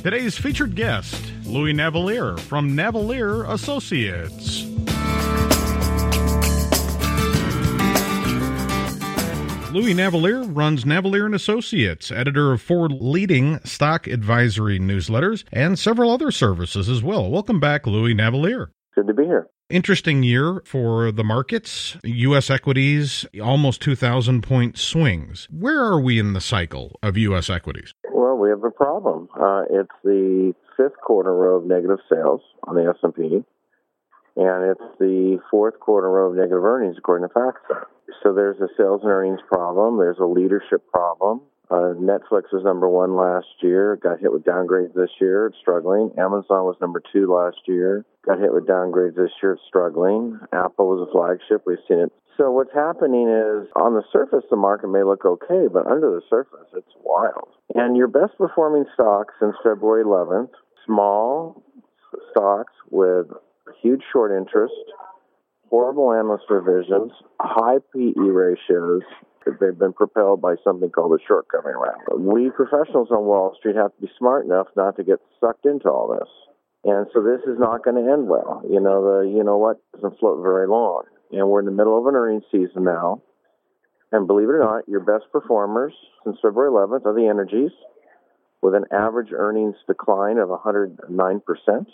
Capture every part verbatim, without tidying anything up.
Today's featured guest, Louis Navellier from Navellier Associates. Louis Navellier runs Navellier and Associates, editor of four leading stock advisory newsletters and several other services as well. Welcome back, Louis Navellier. Good to be here. Interesting year for the markets. U S equities, almost two thousand point swings. Where are we in the cycle of U S equities? Well, we have a problem. Uh, it's the fifth quarter row of negative sales on the S and P, and it's the fourth quarter row of negative earnings according to FactSet. So there's a sales and earnings problem. There's a leadership problem. Uh, Netflix was number one last year, got hit with downgrades this year, it's struggling. Amazon was number two last year, got hit with downgrades this year, it's struggling. Apple was a flagship, we've seen it. So what's happening is, on the surface, the market may look okay, but under the surface, it's wild. And your best performing stocks since February eleventh, small stocks with huge short interest, horrible analyst revisions, high P E ratios. They've been propelled by something called a short-covering racket. We professionals on Wall Street have to be smart enough not to get sucked into all this. And so this is not going to end well. You know, the you know what doesn't float very long. And we're in the middle of an earnings season now. And believe it or not, your best performers since February eleventh are the energies, with an average earnings decline of one hundred nine percent.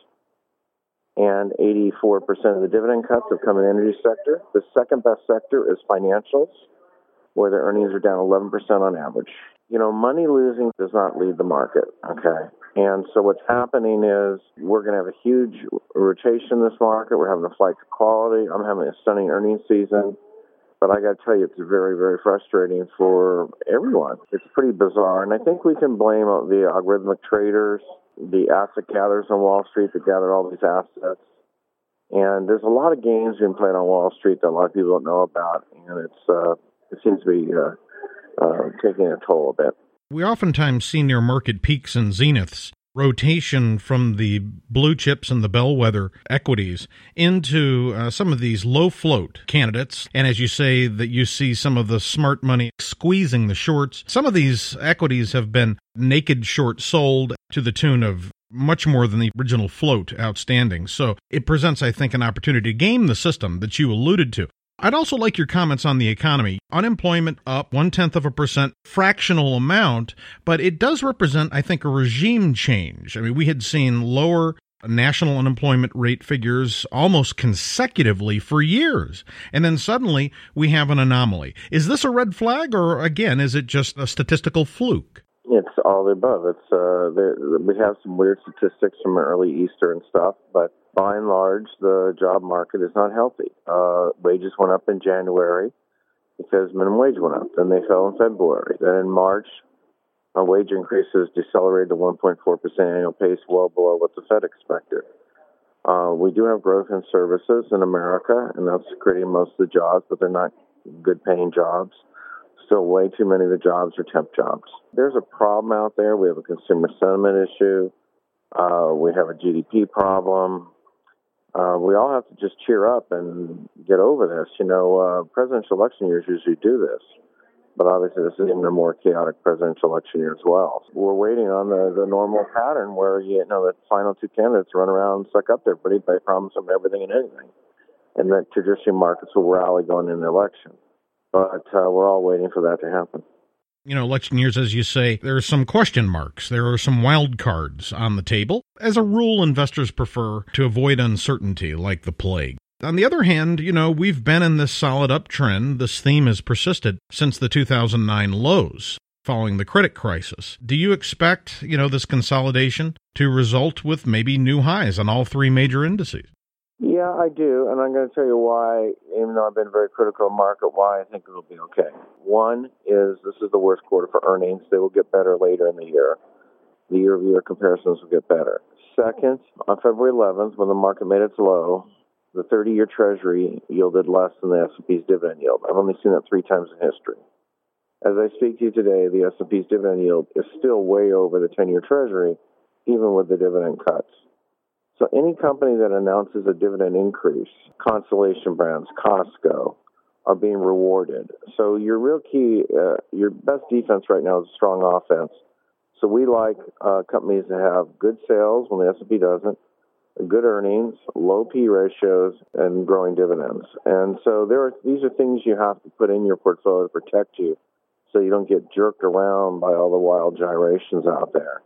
And eighty-four percent of the dividend cuts have come in the energy sector. The second best sector is financials, where their earnings are down eleven percent on average. You know, money losing does not lead the market, okay? And so what's happening is we're going to have a huge rotation in this market. We're having a flight to quality. I'm having a stunning earnings season. But I got to tell you, it's very, very frustrating for everyone. It's pretty bizarre. And I think we can blame the algorithmic traders, the asset gatherers on Wall Street that gather all these assets. And there's a lot of games being played on Wall Street that a lot of people don't know about. And it's uh, it seems to be uh, uh, taking a toll a bit. We oftentimes see near market peaks and zeniths rotation from the blue chips and the bellwether equities into uh, some of these low float candidates. And as you say, that you see some of the smart money squeezing the shorts. Some of these equities have been naked short sold to the tune of much more than the original float outstanding. So it presents, I think, an opportunity to game the system that you alluded to. I'd also like your comments on the economy. Unemployment up one-tenth of a percent, fractional amount, but it does represent, I think, a regime change. I mean, we had seen lower national unemployment rate figures almost consecutively for years, and then suddenly we have an anomaly. Is this a red flag, or again, is it just a statistical fluke? It's all the above. It's uh, there, we have some weird statistics from early Easter and stuff, but by and large, the job market is not healthy. Uh, wages went up in January because minimum wage went up. Then they fell in February. Then in March, our wage increases decelerated to one point four percent annual pace, well below what the Fed expected. Uh, we do have growth in services in America, and that's creating most of the jobs, but they're not good-paying jobs. Still way too many of the jobs are temp jobs. There's a problem out there. We have a consumer sentiment issue. Uh, we have a G D P problem. Uh, we all have to just cheer up and get over this. You know, uh, presidential election years usually do this, but obviously this is even a more chaotic presidential election year as well. We're waiting on the, the normal pattern where, you know, the final two candidates run around and suck up everybody by promising them everything and anything, and that traditional markets will rally going into the election. But uh, we're all waiting for that to happen. You know, election years, as you say, there are some question marks. There are some wild cards on the table. As a rule, investors prefer to avoid uncertainty like the plague. On the other hand, you know, we've been in this solid uptrend. This theme has persisted since the two thousand nine lows following the credit crisis. Do you expect, you know, this consolidation to result with maybe new highs on all three major indices? Yeah, I do, and I'm going to tell you why, even though I've been very critical of the market, why I think it'll be okay. One is this is the worst quarter for earnings. They will get better later in the year. The year-over-year comparisons will get better. Second, on February eleventh, when the market made its low, the thirty-year Treasury yielded less than the S and P's dividend yield. I've only seen that three times in history. As I speak to you today, the S and P's dividend yield is still way over the ten-year Treasury, even with the dividend cuts. So any company that announces a dividend increase, Constellation Brands, Costco, are being rewarded. So your real key, uh, your best defense right now is a strong offense. So we like uh, companies that have good sales when the S and P doesn't, good earnings, low P ratios, and growing dividends. And so there are these are things you have to put in your portfolio to protect you so you don't get jerked around by all the wild gyrations out there.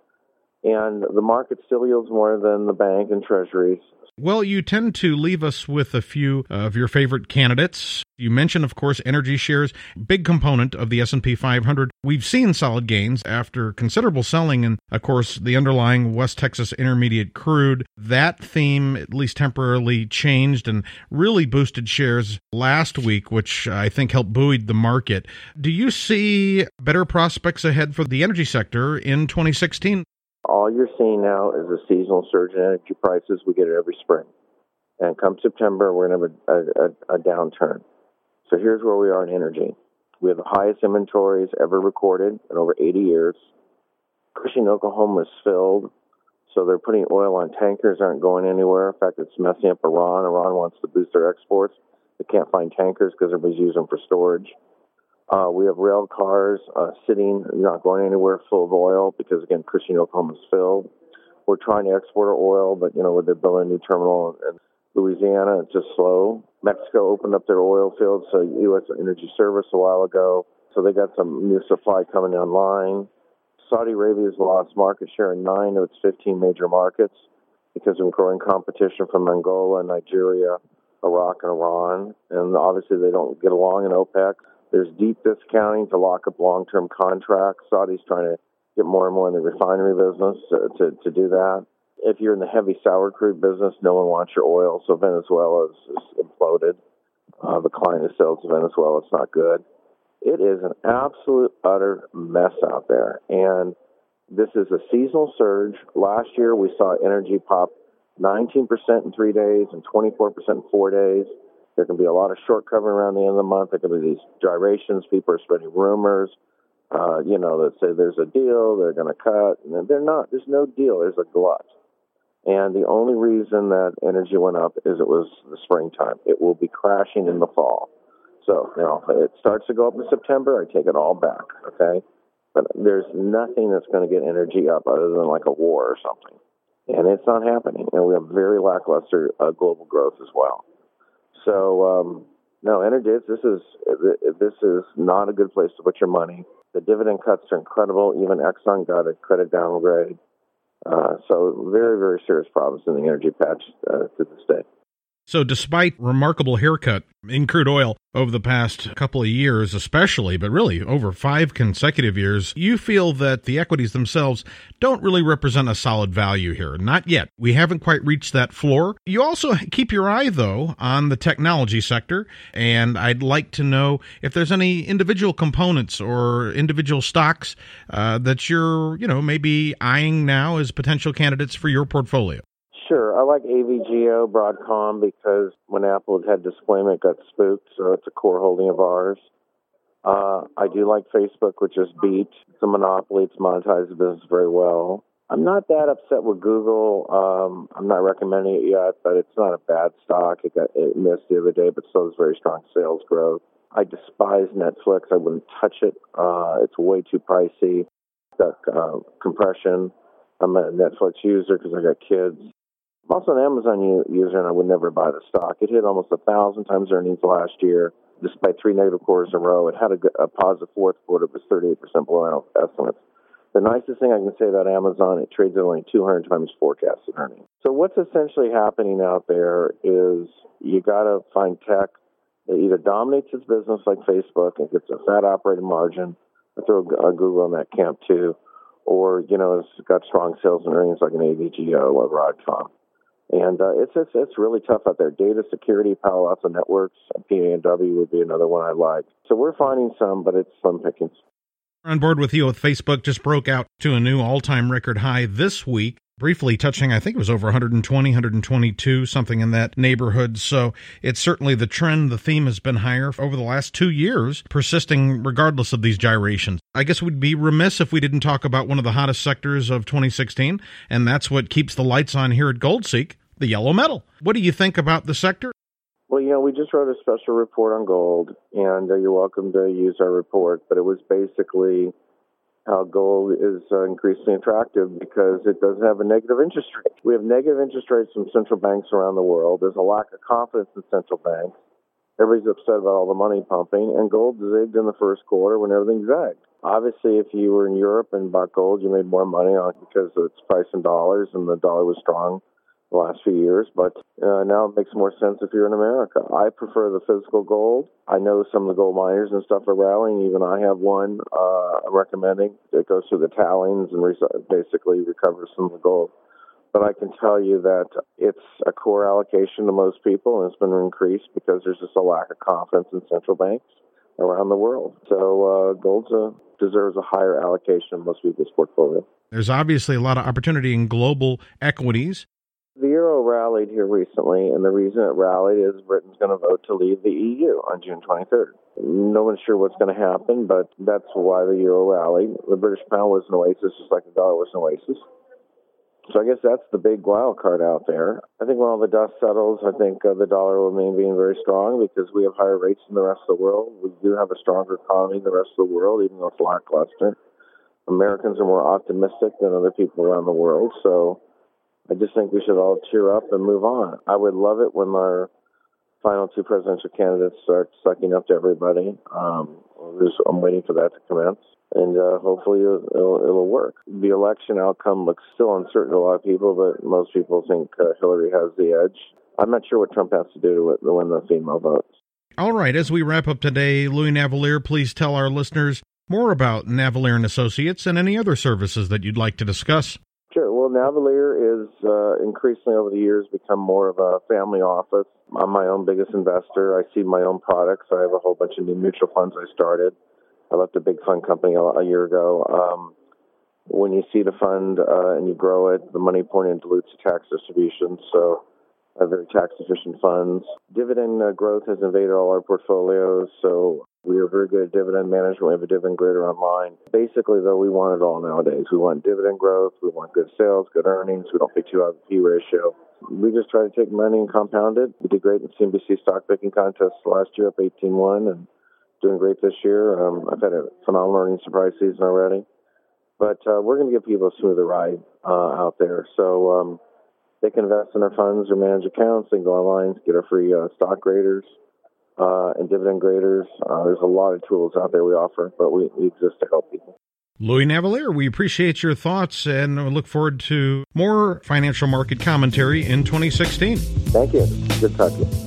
And the market still yields more than the bank and treasuries. Well, you tend to leave us with a few of your favorite candidates. You mentioned, of course, energy shares, big component of the S and P five hundred. We've seen solid gains after considerable selling and, of course, the underlying West Texas Intermediate crude. That theme, at least temporarily, changed and really boosted shares last week, which I think helped buoy the market. Do you see better prospects ahead for the energy sector in twenty sixteen? All you're seeing now is a seasonal surge in energy prices. We get it every spring. And come September, we're going to have a, a, a downturn. So here's where we are in energy. We have the highest inventories ever recorded in over eighty years. Cushing, Oklahoma is filled. So they're putting oil on tankers, aren't going anywhere. In fact, it's messing up Iran. Iran wants to boost their exports. They can't find tankers because everybody's using them for storage. Uh, we have rail cars uh, sitting, not going anywhere, full of oil because, again, Cushing, Oklahoma is filled. We're trying to export our oil, but, you know, they're building a new terminal in Louisiana. It's just slow. Mexico opened up their oil fields, so U S Energy Service a while ago. So they got some new supply coming online. Saudi Arabia has lost market share in nine of its fifteen major markets because of growing competition from Angola, Nigeria, Iraq, and Iran. And obviously they don't get along in OPEC. There's deep discounting to lock up long-term contracts. Saudi's trying to get more and more in the refinery business to, to, to do that. If you're in the heavy sour crude business, no one wants your oil, so Venezuela is, is imploded. Uh, the client of sales to Venezuela, it's not good. It is an absolute, utter mess out there, and this is a seasonal surge. Last year, we saw energy pop nineteen percent in three days and twenty-four percent in four days. There can be a lot of short covering around the end of the month. There can be these gyrations. People are spreading rumors, uh, you know, that say there's a deal, they're going to cut. And they're not. There's no deal. There's a glut. And the only reason that energy went up is it was the springtime. It will be crashing in the fall. So, you know, if it starts to go up in September, I take it all back, okay? But there's nothing that's going to get energy up other than like a war or something. And it's not happening. And we have very lackluster uh, global growth as well. So, um, no, energy, this is this is not a good place to put your money. The dividend cuts are incredible. Even Exxon got a credit downgrade. Uh, so very, very serious problems in the energy patch uh, to this day. So despite remarkable haircut in crude oil over the past couple of years especially, but really over five consecutive years, you feel that the equities themselves don't really represent a solid value here. Not yet. We haven't quite reached that floor. You also keep your eye, though, on the technology sector, and I'd like to know if there's any individual components or individual stocks uh, that you're, you know, maybe eyeing now as potential candidates for your portfolio. Sure. I like A V G O, Broadcom, because when Apple had disappointment, it got spooked, so it's a core holding of ours. Uh, I do like Facebook, which is Beat. It's a monopoly. It's monetized the business very well. I'm not that upset with Google. Um, I'm not recommending it yet, but it's not a bad stock. It got it missed the other day, but still has very strong sales growth. I despise Netflix. I wouldn't touch it. Uh, it's way too pricey. It's got uh, compression. I'm a Netflix user because I got kids. I'm also an Amazon user, and I would never buy the stock. It hit almost a thousand times earnings last year, despite three negative quarters in a row. It had a, a positive fourth quarter, but thirty-eight percent below estimates. The nicest thing I can say about Amazon, it trades at only two hundred times forecasted earnings. So what's essentially happening out there is you got to find tech that either dominates its business like Facebook and gets a fat operating margin. I throw a Google in that camp too. Or, you know, it's got strong sales and earnings like an A V G O or Broadcom. And uh, it's, it's it's really tough out there. Data security, Palo Alto Networks, P A N W would be another one I like. So we're finding some, but it's slim pickings. On board with you with Facebook just broke out to a new all-time record high this week, briefly touching, I think it was over one hundred twenty, one hundred twenty-two, something in that neighborhood. So it's certainly the trend. The theme has been higher over the last two years, persisting regardless of these gyrations. I guess we'd be remiss if we didn't talk about one of the hottest sectors of twenty sixteen, and that's what keeps the lights on here at Goldseek, the yellow metal. What do you think about the sector? Well, you know, we just wrote a special report on gold, and uh, you're welcome to use our report, but it was basically how gold is uh, increasingly attractive because it doesn't have a negative interest rate. We have negative interest rates from central banks around the world. There's a lack of confidence in central banks. Everybody's upset about all the money pumping, and gold zigged in the first quarter when everything zagged. Obviously, if you were in Europe and bought gold, you made more money on it because it's priced in dollars and the dollar was strong the last few years. But uh, now it makes more sense if you're in America. I prefer the physical gold. I know some of the gold miners and stuff are rallying. Even I have one uh, I'm recommending. It goes through the tallings and re- basically recovers some of the gold. But I can tell you that it's a core allocation to most people, and it's been increased because there's just a lack of confidence in central banks around the world. So uh, gold uh, deserves a higher allocation in most people's portfolio. There's obviously a lot of opportunity in global equities. The euro rallied here recently, and the reason it rallied is Britain's going to vote to leave the E U on June twenty-third. No one's sure what's going to happen, but that's why the euro rallied. The British pound was an oasis, just like the dollar was an oasis. So I guess that's the big wild card out there. I think when all the dust settles, I think uh, the dollar will remain being very strong because we have higher rates than the rest of the world. We do have a stronger economy than the rest of the world, even though it's lackluster. Americans are more optimistic than other people around the world. So I just think we should all cheer up and move on. I would love it when our final two presidential candidates start sucking up to everybody. Um, I'm waiting for that to commence. And uh, hopefully it'll, it'll, it'll work. The election outcome looks still uncertain to a lot of people, but most people think uh, Hillary has the edge. I'm not sure what Trump has to do to win the female votes. All right, as we wrap up today, Louis Navellier, please tell our listeners more about Navellier and Associates and any other services that you'd like to discuss. Sure. Well, Navellier is uh, increasingly over the years become more of a family office. I'm my own biggest investor. I see my own products. I have a whole bunch of new mutual funds I started. I left a big fund company a, a year ago. Um, when you seed a fund uh, and you grow it, the money pouring in dilutes the tax distribution. So I have very tax-efficient funds. Dividend uh, growth has invaded all our portfolios, so we are very good at dividend management. We have a dividend grader online. Basically, though, we want it all nowadays. We want dividend growth. We want good sales, good earnings. We don't pay too high of a P ratio. We just try to take money and compound it. We did great in C N B C stock picking contest last year, up eighteen one, and doing great this year. Um, I've had a phenomenal earnings surprise season already. But uh, we're going to give people a smoother ride uh, out there. So um, they can invest in their funds or manage accounts. They can go online, get our free uh, stock graders uh, and dividend graders. Uh, there's a lot of tools out there we offer, but we, we exist to help people. Louis Navellier, we appreciate your thoughts and we look forward to more financial market commentary in twenty sixteen. Thank you. Good talking to you.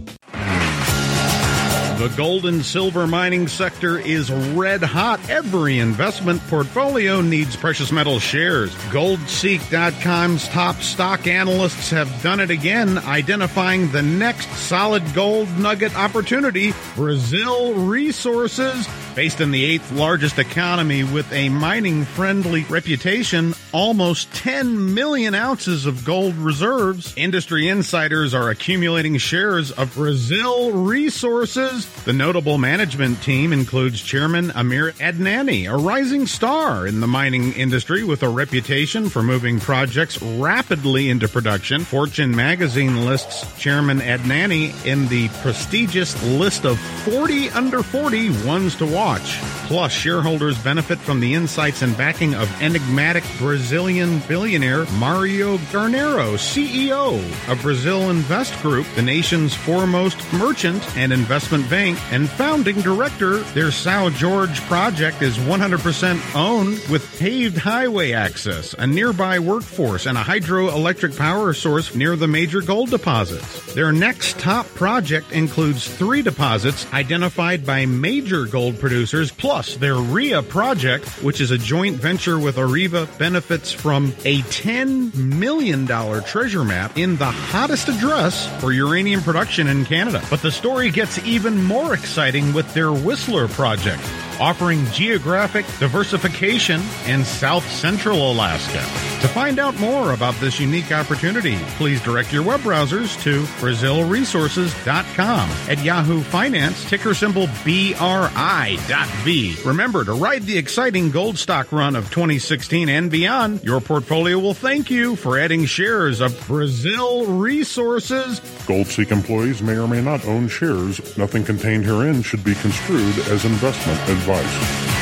The gold and silver mining sector is red hot. Every investment portfolio needs precious metal shares. gold seek dot com's top stock analysts have done it again, identifying the next solid gold nugget opportunity, Brazil Resources. Based in the eighth largest economy with a mining-friendly reputation, almost ten million ounces of gold reserves. Industry insiders are accumulating shares of Brazil Resources. The notable management team includes Chairman Amir Adnani, a rising star in the mining industry with a reputation for moving projects rapidly into production. Fortune magazine lists Chairman Adnani in the prestigious list of forty under forty ones to watch. Plus, shareholders benefit from the insights and backing of enigmatic Brazilian billionaire Mario Garnero, C E O of Brazil Invest Group, the nation's foremost merchant and investment bank, and founding director. Their São Jorge project is one hundred percent owned with paved highway access, a nearby workforce, and a hydroelectric power source near the major gold deposits. Their next top project includes three deposits identified by major gold producers. Plus, their R I A project, which is a joint venture with Areva, benefits from a ten million dollars treasure map in the hottest address for uranium production in Canada. But the story gets even more exciting with their Whistler project, offering geographic diversification in South Central Alaska. To find out more about this unique opportunity, please direct your web browsers to Brazil Resources dot com. At Yahoo Finance, ticker symbol B R I dot V. Remember to ride the exciting gold stock run of twenty sixteen and beyond. Your portfolio will thank you for adding shares of Brazil Resources. GoldSeek employees may or may not own shares. Nothing contained herein should be construed as investment advice.